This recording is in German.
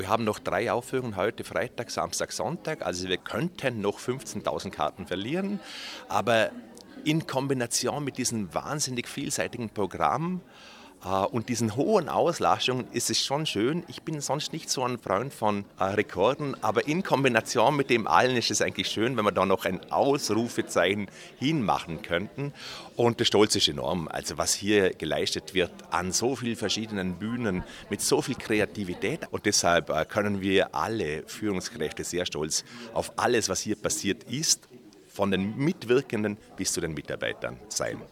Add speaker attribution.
Speaker 1: Wir haben noch 3 Aufführungen heute, Freitag, Samstag, Sonntag. Also wir könnten noch 15.000 Karten verlieren. Aber in Kombination mit diesem wahnsinnig vielseitigen Programm und diesen hohen Auslastungen ist es schon schön. Ich bin sonst nicht so ein Freund von Rekorden, aber in Kombination mit dem allen ist es eigentlich schön, wenn wir da noch ein Ausrufezeichen hinmachen könnten. Und der Stolz ist enorm. Also was hier geleistet wird an so vielen verschiedenen Bühnen mit so viel Kreativität. Und deshalb können wir alle Führungskräfte sehr stolz auf alles, was hier passiert ist, von den Mitwirkenden bis zu den Mitarbeitern sein.